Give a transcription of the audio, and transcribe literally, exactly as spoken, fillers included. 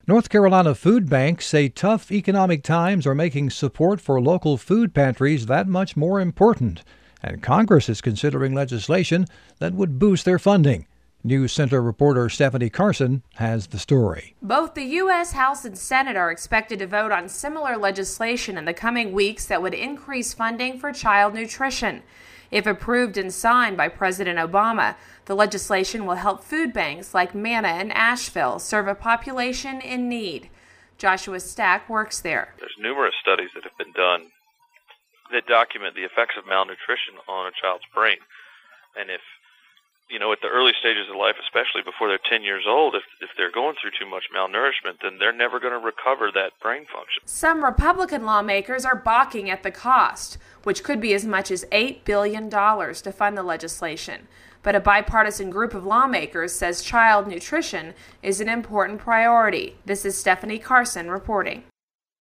North Carolina food banks say tough economic times are making support for local food pantries that much more important, and Congress is considering legislation that would boost their funding. News Center reporter Stephanie Carson has the story. Both the U S House and Senate are expected to vote on similar legislation in the coming weeks that would increase funding for child nutrition. If approved and signed by President Obama, the legislation will help food banks like Manna in Asheville serve a population in need. Joshua Stack works there. There's numerous studies that have been done that document the effects of malnutrition on a child's brain. And if, you know, at the early stages of life, especially before they're ten years old, if, if they're going through too much malnourishment, then they're never going to recover that brain function. Some Republican lawmakers are balking at the cost, which could be as much as eight billion dollars to fund the legislation. But a bipartisan group of lawmakers says child nutrition is an important priority. This is Stephanie Carson reporting.